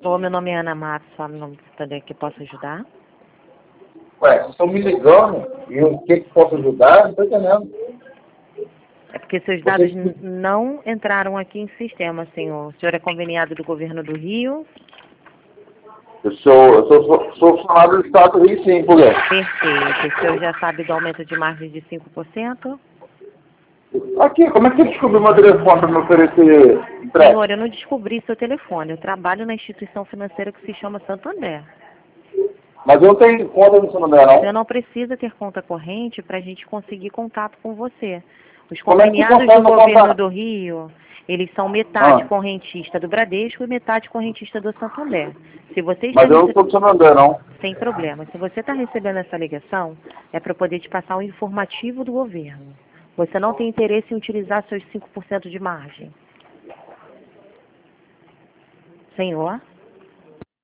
Ô, meu nome é Ana Matos, fala no nome do Santander que posso ajudar? Ué, vocês estão me ligando e o que posso ajudar? Não estou entendendo. É porque seus dados não entraram aqui em sistema, senhor. O senhor é conveniado do governo do Rio? Eu sou funcionário do Estado do Rio, sim, por quê? Perfeito. O senhor já sabe do aumento de margem de 5%? Aqui, como é que você descobriu meu telefone para me oferecer empréstimo? Senhor, eu não descobri seu telefone. Eu trabalho na instituição financeira que se chama Santander. Mas eu não tenho conta no Santander, Você não. não precisa ter conta corrente para a gente conseguir contato com você. Os Como é que você conveniados consegue do meu governo contato? do Rio, eles são metade Ah, correntista do Bradesco e metade correntista do Santander. Se você está mas eu não sou do Santander, não. sem problema. Se você está recebendo essa ligação, é para poder te passar um informativo do governo. Você não tem interesse em utilizar seus 5% de margem. Senhor?